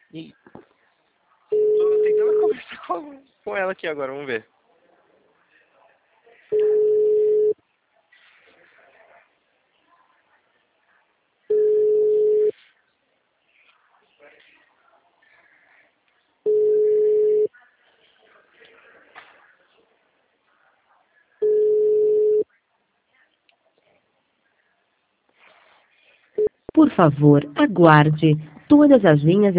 E tô tentando conversar com ela aqui agora, vamos ver. Por favor, aguarde. Todas as linhas